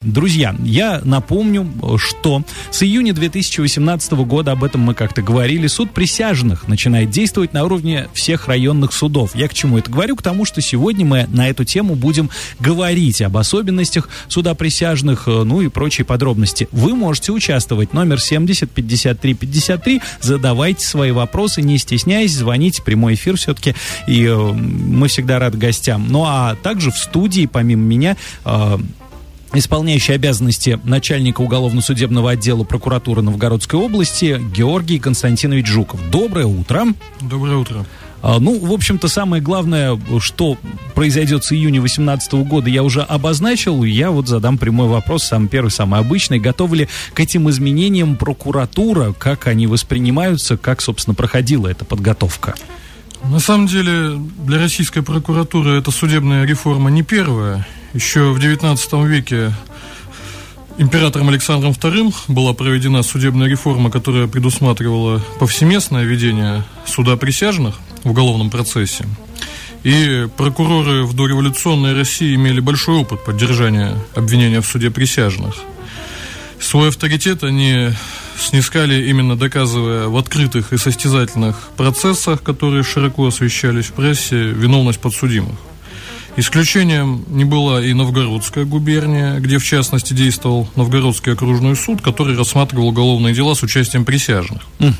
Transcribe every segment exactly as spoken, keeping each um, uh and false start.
Друзья, я напомню, что с июня две тысячи восемнадцатого года, об этом мы как-то говорили, суд присяжных начинает действовать на уровне всех районных судов. Я к чему это говорю? К тому, что сегодня мы на эту тему будем говорить об особенностях суда присяжных, ну и прочие подробности. Вы можете участвовать. Номер семьдесят пятьдесят три пятьдесят три. Задавайте свои вопросы, не стесняйтесь, звоните, прямой эфир все-таки, и э, мы всегда рады гостям. Ну а также в студии, помимо меня, э, исполняющий обязанности начальника уголовно-судебного отдела прокуратуры Новгородской области Георгий Константинович Жуков. Доброе утро. Доброе утро. А, ну, в общем-то, самое главное, что произойдет с июня две тысячи восемнадцатого года, я уже обозначил. Я вот задам прямой вопрос, самый первый, самый обычный. Готова ли к этим изменениям прокуратура? Как они воспринимаются? Как, собственно, проходила эта подготовка? На самом деле, для российской прокуратуры эта судебная реформа не первая. Еще в девятнадцатом веке императором Александром вторым была проведена судебная реформа, которая предусматривала повсеместное ведение суда присяжных в уголовном процессе. И прокуроры в дореволюционной России имели большой опыт поддержания обвинения в суде присяжных. Свой авторитет они снискали, именно доказывая в открытых и состязательных процессах, которые широко освещались в прессе, виновность подсудимых. Исключением не была и Новгородская губерния, где, в частности, действовал Новгородский окружной суд, который рассматривал уголовные дела с участием присяжных. Угу.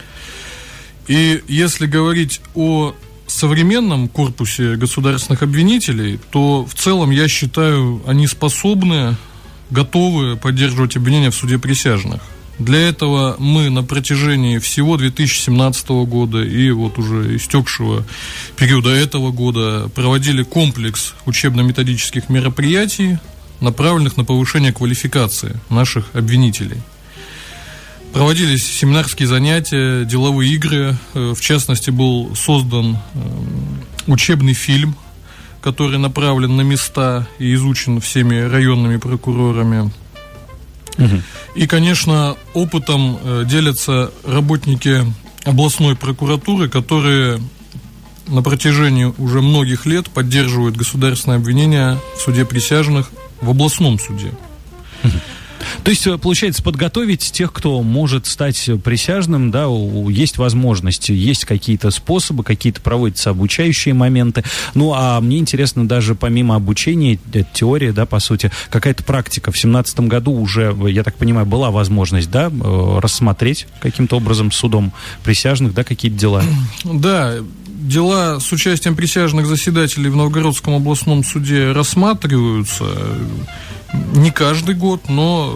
И если говорить о современном корпусе государственных обвинителей, то в целом, я считаю, они способны, готовы поддерживать обвинения в суде присяжных. Для этого мы на протяжении всего две тысячи семнадцатого года и вот уже истекшего периода этого года проводили комплекс учебно-методических мероприятий, направленных на повышение квалификации наших обвинителей. Проводились семинарские занятия, деловые игры. В частности, был создан учебный фильм, который направлен на места и изучен всеми районными прокурорами. Угу. И, конечно, опытом э, делятся работники областной прокуратуры, которые на протяжении уже многих лет поддерживают государственное обвинение в суде присяжных в областном суде. Угу. То есть, получается, подготовить тех, кто может стать присяжным, да, есть возможность, есть какие-то способы, какие-то проводятся обучающие моменты. Ну, а мне интересно, даже помимо обучения, теория, да, по сути, какая-то практика. В семнадцатом году уже, я так понимаю, была возможность, да, рассмотреть каким-то образом судом присяжных, да, какие-то дела? Да, дела с участием присяжных заседателей в Новгородском областном суде рассматриваются не каждый год, но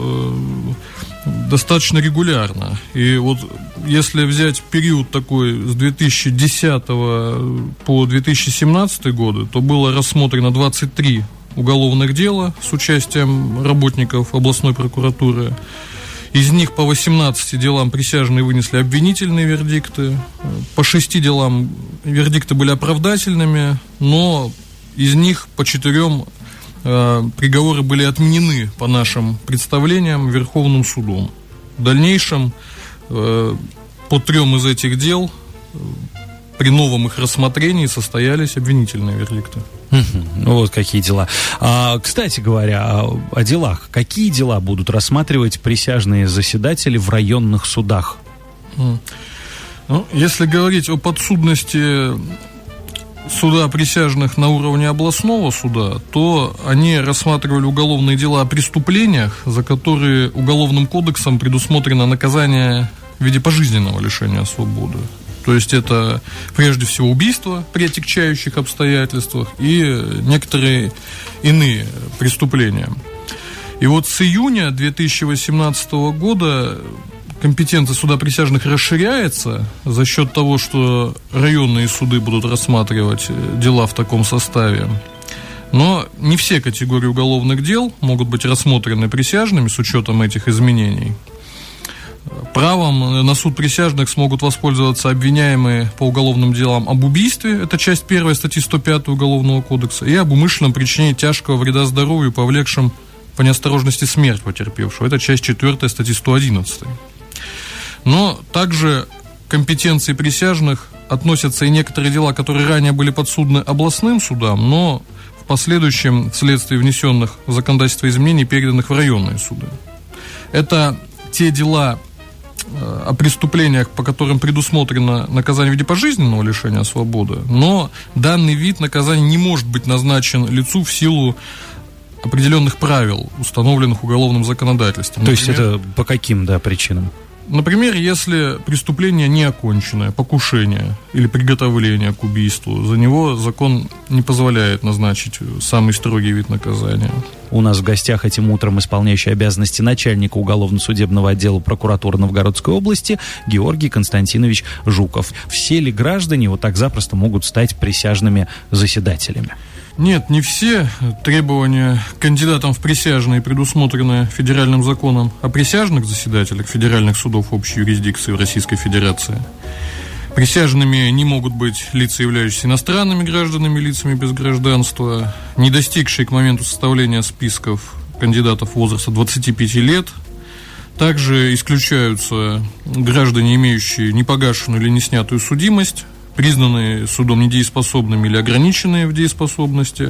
э, достаточно регулярно. И вот если взять период такой с две тысячи десятого по две тысячи семнадцатый годы, то было рассмотрено двадцать три уголовных дела с участием работников областной прокуратуры. Из них по восемнадцати делам присяжные вынесли обвинительные вердикты, по шести делам вердикты были оправдательными, но из них по четырем приговоры были отменены по нашим представлениям Верховным судом. В дальнейшем по трем из этих дел при новом их рассмотрении состоялись обвинительные вердикты. Ну вот какие дела. А, кстати говоря, о, о делах. Какие дела будут рассматривать присяжные заседатели в районных судах? Ну, если говорить о подсудности суда присяжных на уровне областного суда, то они рассматривали уголовные дела о преступлениях, за которые Уголовным кодексом предусмотрено наказание в виде пожизненного лишения свободы. То есть это прежде всего убийство при отягчающих обстоятельствах и некоторые иные преступления. И вот с июня две тысячи восемнадцатого года компетенция суда присяжных расширяется за счет того, что районные суды будут рассматривать дела в таком составе. Но не все категории уголовных дел могут быть рассмотрены присяжными с учетом этих изменений. Правом на суд присяжных смогут воспользоваться обвиняемые по уголовным делам об убийстве, это часть первая статьи сто пятой Уголовного кодекса, и об умышленном причинении тяжкого вреда здоровью, повлекшем по неосторожности смерть потерпевшего, это часть четвертая статьи сто одиннадцатой. Но также к компетенции присяжных относятся и некоторые дела, которые ранее были подсудны областным судам, но в последующем вследствие внесенных в законодательство изменений, переданных в районные суды. Это те дела о преступлениях, по которым предусмотрено наказание в виде пожизненного лишения свободы, но данный вид наказания не может быть назначен лицу в силу определенных правил, установленных уголовным законодательством. То Например, есть это по каким, да, причинам? Например, если преступление не оконченное, покушение или приготовление к убийству, за него закон не позволяет назначить самый строгий вид наказания. У нас в гостях этим утром исполняющий обязанности начальника уголовно-судебного отдела прокуратуры Новгородской области Георгий Константинович Жуков. Все ли граждане вот так запросто могут стать присяжными заседателями? Нет, не все. Требования к кандидатам в присяжные предусмотрены федеральным законом о присяжных заседателях федеральных судов общей юрисдикции в Российской Федерации. Присяжными не могут быть лица, являющиеся иностранными гражданами, лицами без гражданства, не достигшие к моменту составления списков кандидатов возраста двадцати пяти лет. Также исключаются граждане, имеющие непогашенную или неснятую судимость, признанные судом недееспособными или ограниченные в дееспособности,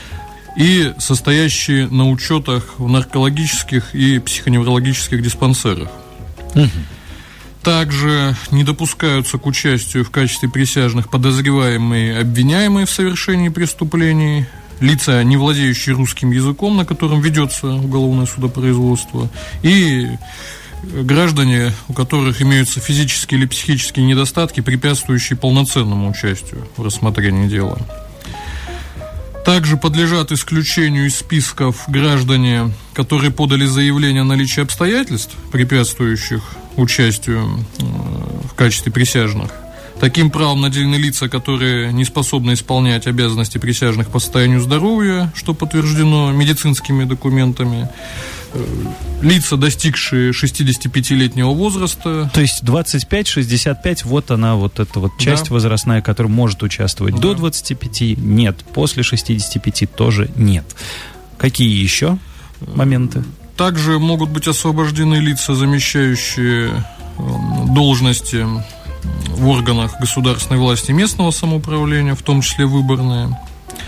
и состоящие на учетах в наркологических и психоневрологических диспансерах. Угу. Также не допускаются к участию в качестве присяжных подозреваемые и обвиняемые в совершении преступлений, лица, не владеющие русским языком, на котором ведется уголовное судопроизводство, и граждане, у которых имеются физические или психические недостатки, препятствующие полноценному участию в рассмотрении дела. Также подлежат исключению из списков граждане, которые подали заявление о наличии обстоятельств, препятствующих участию в качестве присяжных. Таким правом наделены лица, которые не способны исполнять обязанности присяжных по состоянию здоровья, что подтверждено медицинскими документами, лица, достигшие шестидесятипятилетнего возраста. То есть двадцать пять шестьдесят пять, вот она, вот эта вот часть, да, возрастная, которая может участвовать. Да. До двадцати пяти нет, после шестидесяти пяти тоже нет. Какие еще моменты? Также могут быть освобождены лица, замещающие должности в органах государственной власти и местного самоуправления, в том числе выборные.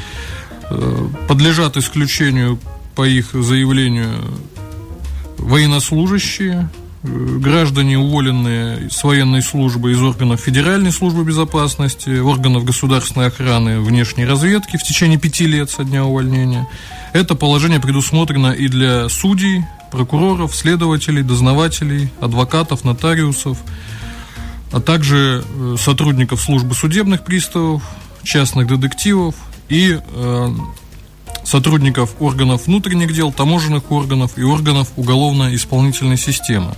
Подлежат исключению по их заявлению военнослужащие, граждане, уволенные с военной службы из органов Федеральной службы безопасности, органов государственной охраны, внешней разведки в течение пяти лет со дня увольнения. Это положение предусмотрено и для судей, прокуроров, следователей, дознавателей, адвокатов, нотариусов, а также сотрудников службы судебных приставов, частных детективов и э, сотрудников органов внутренних дел, таможенных органов и органов уголовно-исполнительной системы.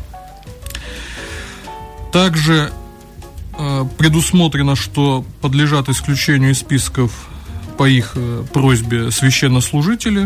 Также э, предусмотрено, что подлежат исключению из списков по их э, просьбе священнослужители.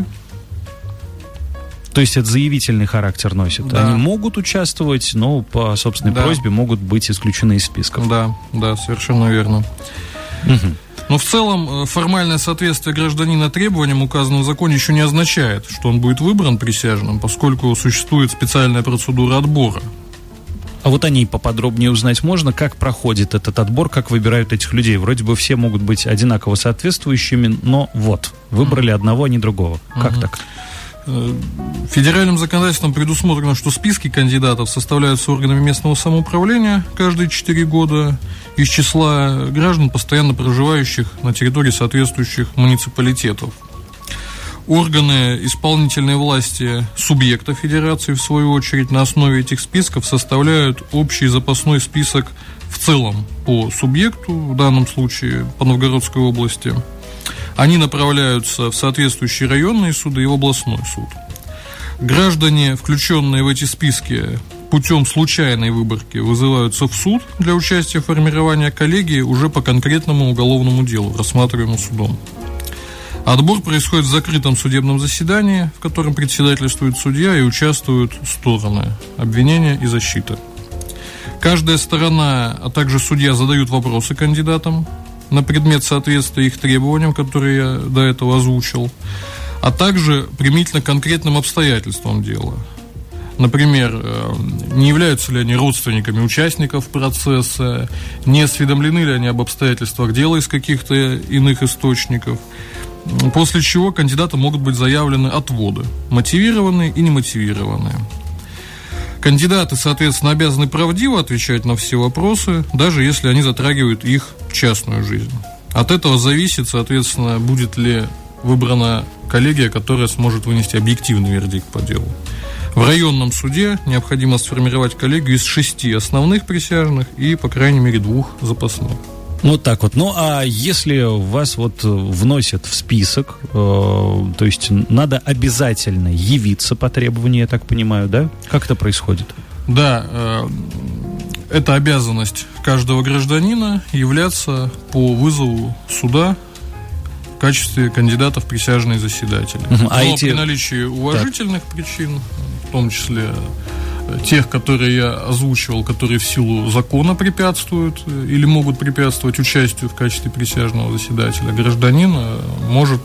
То есть это заявительный характер носит. Да. Они могут участвовать, но по собственной да. просьбе могут быть исключены из списков. Да, да, совершенно верно. Угу. Но в целом формальное соответствие гражданина требованиям, указанным в законе, еще не означает, что он будет выбран присяжным, поскольку существует специальная процедура отбора. А вот о ней поподробнее узнать можно, как проходит этот отбор, как выбирают этих людей. Вроде бы все могут быть одинаково соответствующими, но вот, выбрали mm. одного, а не другого. Как mm-hmm. так? Федеральным законодательством предусмотрено, что списки кандидатов составляются органами местного самоуправления каждые четыре года из числа граждан, постоянно проживающих на территории соответствующих муниципалитетов. Органы исполнительной власти субъекта федерации, в свою очередь, на основе этих списков составляют общий запасной список в целом по субъекту, в данном случае по Новгородской области. Они направляются в соответствующие районные суды и в областной суд. Граждане, включенные в эти списки путем случайной выборки, вызываются в суд для участия в формировании коллегии уже по конкретному уголовному делу, рассматриваемому судом. Отбор происходит в закрытом судебном заседании, в котором председательствует судья и участвуют стороны обвинения и защита. Каждая сторона, а также судья задают вопросы кандидатам на предмет соответствия их требованиям, которые я до этого озвучил, а также применительно конкретным обстоятельствам дела. Например, не являются ли они родственниками участников процесса, не осведомлены ли они об обстоятельствах дела из каких-то иных источников, после чего кандидатам могут быть заявлены отводы, мотивированные и немотивированные. Кандидаты, соответственно, обязаны правдиво отвечать на все вопросы, даже если они затрагивают их частную жизнь. От этого зависит, соответственно, будет ли выбрана коллегия, которая сможет вынести объективный вердикт по делу. В районном суде необходимо сформировать коллегию из шести основных присяжных и, по крайней мере, двух запасных. Вот так вот. Ну, а если вас вот вносят в список, э, то есть надо обязательно явиться по требованию, я так понимаю, да? Как это происходит? Да, э, это обязанность каждого гражданина являться по вызову суда в качестве кандидата в присяжные заседатели. Uh-huh. А Но эти... при наличии уважительных так. причин, в том числе тех, которые я озвучивал, которые в силу закона препятствуют или могут препятствовать участию в качестве присяжного заседателя, гражданин может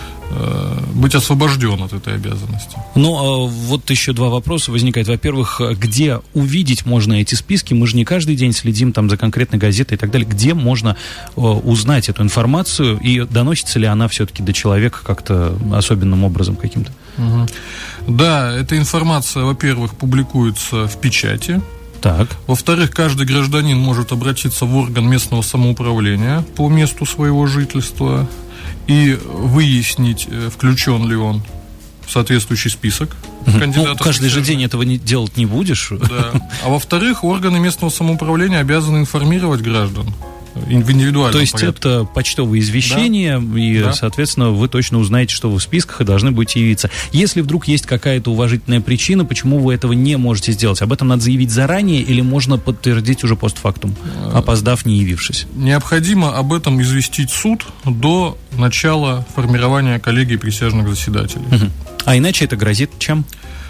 быть освобожден от этой обязанности. Ну, вот еще два вопроса возникают. Во-первых, где увидеть можно эти списки? Мы же не каждый день следим там за конкретной газетой и так далее. Где можно узнать эту информацию и доносится ли она все-таки до человека как-то особенным образом каким-то? Угу. Да, эта информация, во-первых, публикуется в печати. Так. Во-вторых, каждый гражданин может обратиться в орган местного самоуправления по месту своего жительства и выяснить, включен ли он в соответствующий список кандидатов. Ну, каждый же день этого не, делать не будешь. Да. А во-вторых, органы местного самоуправления обязаны информировать граждан в индивидуальном То есть порядке. Это почтовые извещения, да. и, да. соответственно, вы точно узнаете, что вы в списках и должны будете явиться. Если вдруг есть какая-то уважительная причина, почему вы этого не можете сделать, об этом надо заявить заранее или можно подтвердить уже постфактум, опоздав, не явившись? Необходимо об этом известить суд до начала формирования коллегии присяжных заседателей. Угу. А иначе это грозит чем?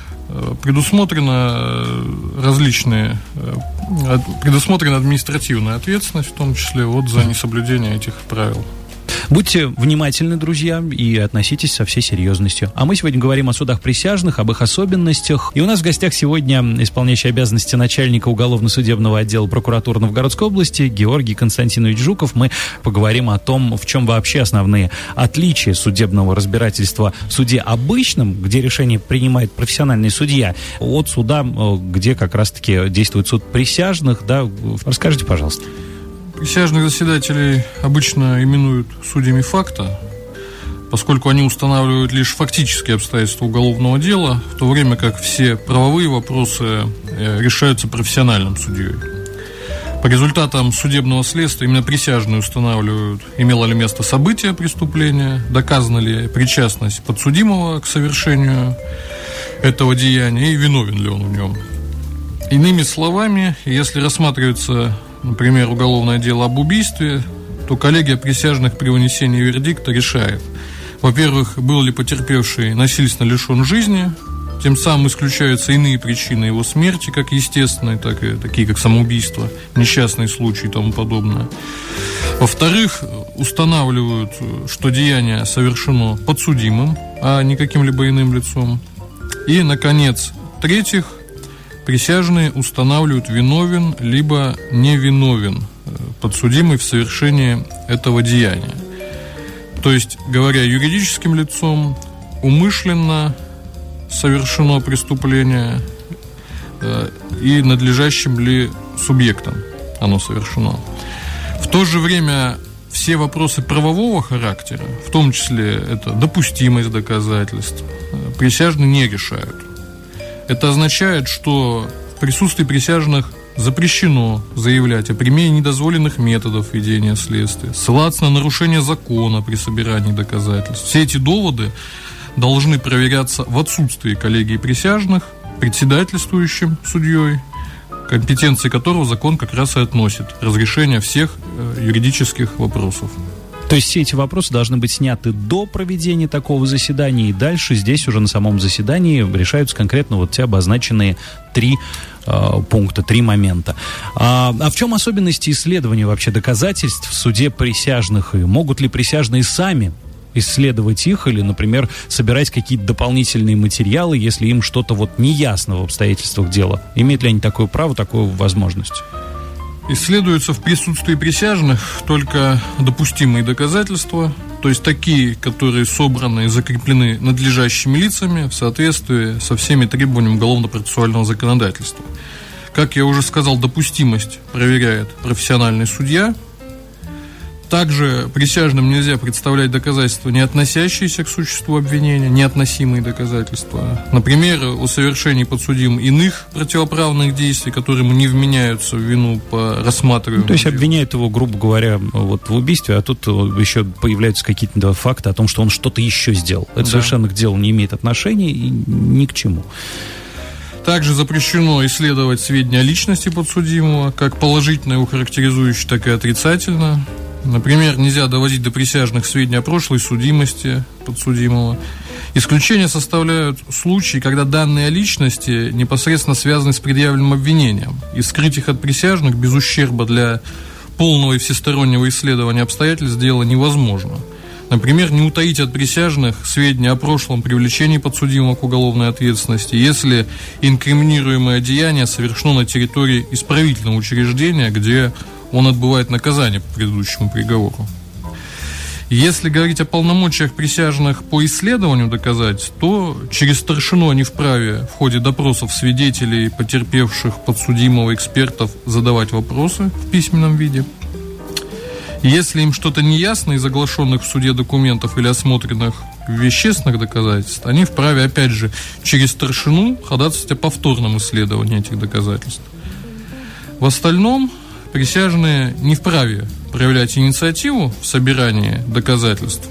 Предусмотрено различные, предусмотрена административная ответственность, в том числе вот за несоблюдение этих правил. Будьте внимательны, друзья, и относитесь со всей серьезностью. А мы сегодня говорим о судах присяжных, об их особенностях. И у нас в гостях сегодня исполняющий обязанности начальника уголовно-судебного отдела прокуратуры Новгородской области Георгий Константинович Жуков. Мы поговорим о том, в чем вообще основные отличия судебного разбирательства в суде обычном, где решение принимает профессиональный судья, от суда, где как раз-таки действует суд присяжных. Да? Расскажите, пожалуйста. Присяжных заседателей обычно именуют судьями факта, поскольку они устанавливают лишь фактические обстоятельства уголовного дела, в то время как все правовые вопросы решаются профессиональным судьей. По результатам судебного следствия именно присяжные устанавливают, имело ли место событие преступления, доказана ли причастность подсудимого к совершению этого деяния и виновен ли он в нем. Иными словами, если рассматривается, например, уголовное дело об убийстве, то коллегия присяжных при вынесении вердикта решает, во-первых, был ли потерпевший насильственно лишен жизни, тем самым исключаются иные причины его смерти, как естественные, так и такие, как самоубийство, несчастные случаи и тому подобное. Во-вторых, устанавливают, что деяние совершено подсудимым, а не каким-либо иным лицом. И, наконец, в-третьих, присяжные устанавливают, виновен либо невиновен подсудимый в совершении этого деяния. То есть, говоря юридическим лицом, умышленно совершено преступление и надлежащим ли субъектом оно совершено. В то же время все вопросы правового характера, в том числе это допустимость доказательств, присяжные не решают. Это означает, что в присутствии присяжных запрещено заявлять о применении недозволенных методов ведения следствия, ссылаться на нарушение закона при собирании доказательств. Все эти доводы должны проверяться в отсутствии коллегии присяжных, председательствующим судьей, компетенции которого закон как раз и относит разрешение всех юридических вопросов. То есть все эти вопросы должны быть сняты до проведения такого заседания, и дальше здесь уже на самом заседании решаются конкретно вот те обозначенные три э, пункта, три момента. А, а в чем особенности исследования вообще доказательств в суде присяжных? И могут ли присяжные сами исследовать их или, например, собирать какие-то дополнительные материалы, если им что-то вот неясно в обстоятельствах дела? Имеют ли они такое право, такую возможность? Исследуются в присутствии присяжных только допустимые доказательства, то есть такие, которые собраны и закреплены надлежащими лицами в соответствии со всеми требованиями уголовно-процессуального законодательства. Как я уже сказал, допустимость проверяет профессиональный судья. Также присяжным нельзя представлять доказательства, не относящиеся к существу обвинения, неотносимые доказательства. Например, о совершении подсудимым иных противоправных действий, которые ему не вменяются в вину по рассматриваемому. Ну, то есть делу. обвиняют его, грубо говоря, вот в убийстве, а тут еще появляются какие-то факты о том, что он что-то еще сделал. Это да. совершенно к делу не имеет отношения и ни к чему. Также запрещено исследовать сведения о личности подсудимого, как положительно его характеризующие, так и отрицательно. Например, нельзя доводить до присяжных сведения о прошлой судимости подсудимого. Исключения составляют случаи, когда данные о личности непосредственно связаны с предъявленным обвинением, и скрыть их от присяжных без ущерба для полного и всестороннего исследования обстоятельств дела невозможно. Например, не утаить от присяжных сведения о прошлом привлечении подсудимого к уголовной ответственности, если инкриминируемое деяние совершено на территории исправительного учреждения, где он отбывает наказание по предыдущему приговору. Если говорить о полномочиях присяжных по исследованию доказательств, то через старшину они вправе в ходе допросов свидетелей, потерпевших, подсудимого, экспертов задавать вопросы в письменном виде. Если им что-то не ясно из оглашенных в суде документов или осмотренных вещественных доказательств, они вправе, опять же, через старшину ходатайствовать о повторном исследовании этих доказательств. В остальном присяжные не вправе проявлять инициативу в собирании доказательств.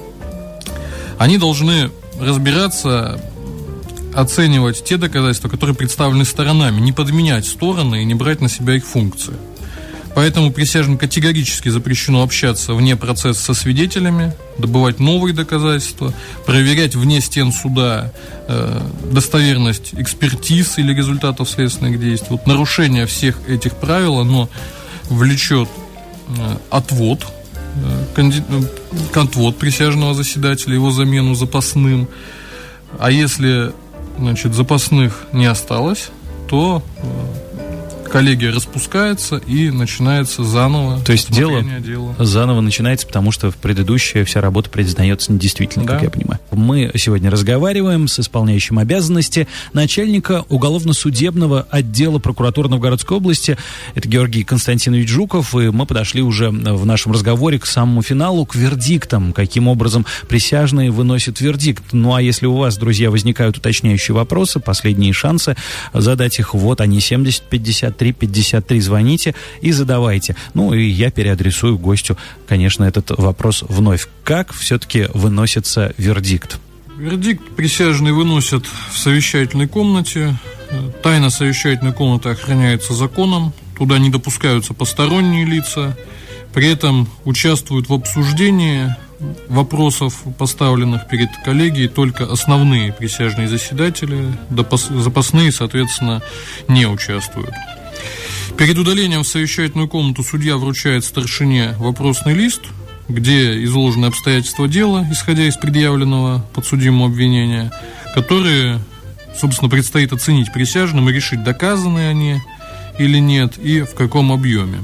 Они должны разбираться, оценивать те доказательства, которые представлены сторонами, не подменять стороны и не брать на себя их функции. Поэтому присяжным категорически запрещено общаться вне процесса со свидетелями, добывать новые доказательства, проверять вне стен суда э, достоверность экспертиз или результатов следственных действий. Вот нарушение всех этих правил, оно влечет э, отвод, э, канди... отвод присяжного заседателя, его замену запасным. А если, значит, запасных не осталось, то э, коллегия распускается и начинается заново. То есть дело, дело заново начинается, потому что предыдущая вся работа признается недействительной, да. Как я понимаю. Мы сегодня разговариваем с исполняющим обязанности начальника уголовно-судебного отдела прокуратуры Новгородской области. Это Георгий Константинович Жуков, и мы подошли уже в нашем разговоре к самому финалу, к вердиктам, каким образом присяжные выносят вердикт. Ну а если у вас, друзья, возникают уточняющие вопросы, последние шансы задать их, вот они, семьдесят пятьдесят три пятьдесят три, звоните и задавайте. Ну и я переадресую гостю, конечно, этот вопрос вновь. Как все-таки выносится вердикт? Вердикт присяжные выносят в совещательной комнате. Тайна совещательной комнаты охраняется законом. Туда не допускаются посторонние лица. При этом участвуют в обсуждении вопросов, поставленных перед коллегией, только основные присяжные заседатели. Запасные, соответственно, не участвуют. Перед удалением в совещательную комнату судья вручает старшине вопросный лист, где изложены обстоятельства дела, исходя из предъявленного подсудимому обвинения, которые, собственно, предстоит оценить присяжным и решить, доказаны они или нет, и в каком объеме.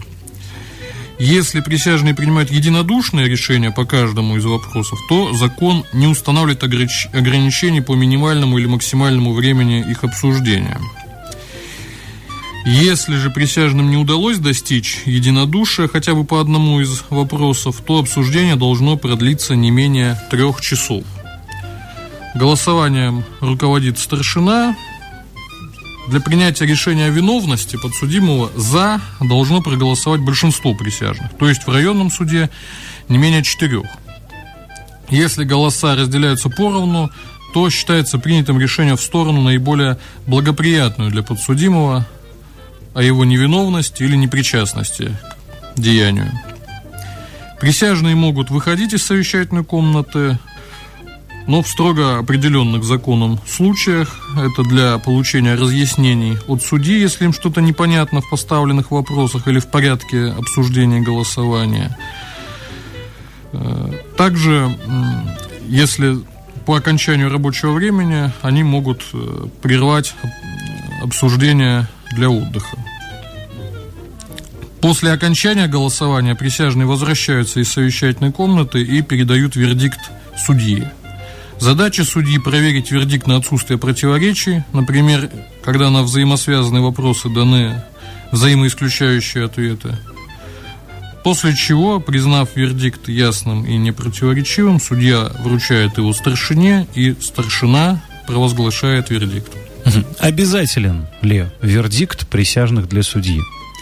Если присяжные принимают единодушное решение по каждому из вопросов, то закон не устанавливает ограничений по минимальному или максимальному времени их обсуждения. Если же присяжным не удалось достичь единодушия хотя бы по одному из вопросов, то обсуждение должно продлиться не менее трех часов. Голосованием руководит старшина. Для принятия решения о виновности подсудимого «за» должно проголосовать большинство присяжных, то есть в районном суде не менее четырех. Если голоса разделяются поровну, то считается принятым решение в сторону наиболее благоприятную для подсудимого о его невиновности или непричастности к деянию. Присяжные могут выходить из совещательной комнаты, но в строго определенных законом случаях. Это для получения разъяснений от судьи, если им что-то непонятно в поставленных вопросах или в порядке обсуждения голосования. Также, если по окончанию рабочего времени, они могут прервать обсуждение для отдыха. После окончания голосования присяжные возвращаются из совещательной комнаты и передают вердикт судье. Задача судьи – проверить вердикт на отсутствие противоречий, например, когда на взаимосвязанные вопросы даны взаимоисключающие ответы. После чего, признав вердикт ясным и непротиворечивым, судья вручает его старшине, и старшина провозглашает вердикт. Обязателен ли вердикт присяжных для судьи?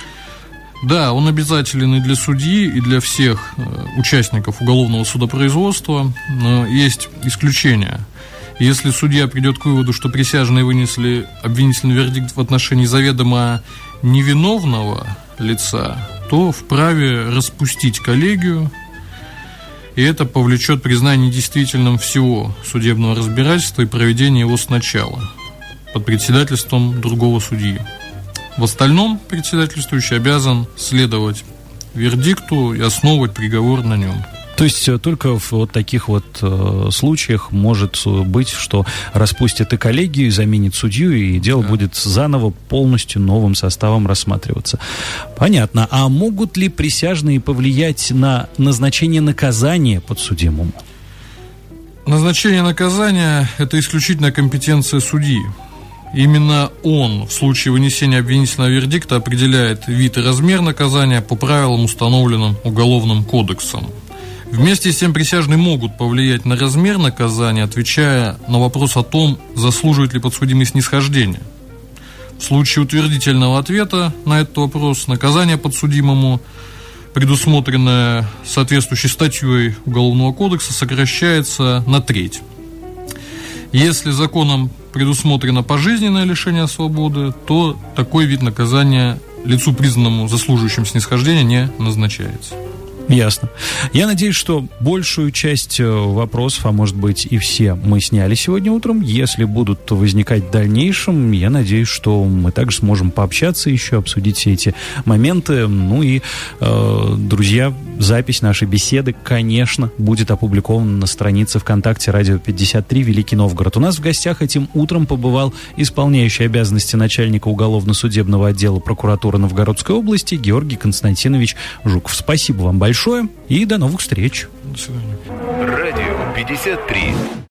Да, он обязателен и для судьи, и для всех участников уголовного судопроизводства, но есть исключения. Если судья придет к выводу, что присяжные вынесли обвинительный вердикт в отношении заведомо невиновного лица, то вправе распустить коллегию, и это повлечет признание недействительным всего судебного разбирательства и проведение его сначала под председательством другого судьи. В остальном председательствующий обязан следовать вердикту и основывать приговор на нем. То есть только в вот таких вот э, случаях может быть, что распустят и коллегию, и заменит судью, и дело да. будет заново полностью новым составом рассматриваться. Понятно. А могут ли присяжные повлиять на назначение наказания подсудимому? Назначение наказания – это исключительная компетенция судьи. Именно он в случае вынесения обвинительного вердикта определяет вид и размер наказания по правилам, установленным Уголовным кодексом. Вместе с тем присяжные могут повлиять на размер наказания, отвечая на вопрос о том, заслуживает ли подсудимый снисхождения. В случае утвердительного ответа на этот вопрос наказание подсудимому, предусмотренное соответствующей статьей Уголовного кодекса, сокращается на треть. Если законом предусмотрено пожизненное лишение свободы, то такой вид наказания лицу, признанному заслуживающим снисхождения, не назначается. Ясно. Я надеюсь, что большую часть вопросов, а может быть и все, мы сняли сегодня утром. Если будут возникать в дальнейшем, я надеюсь, что мы также сможем пообщаться еще, обсудить все эти моменты. Ну и, э, друзья, запись нашей беседы, конечно, будет опубликована на странице ВКонтакте «Радио пятьдесят три Великий Новгород». У нас в гостях этим утром побывал исполняющий обязанности начальника уголовно-судебного отдела прокуратуры Новгородской области Георгий Константинович Жуков. Спасибо вам большое. Большое и до новых встреч. До свидания. Радио пятьдесят три.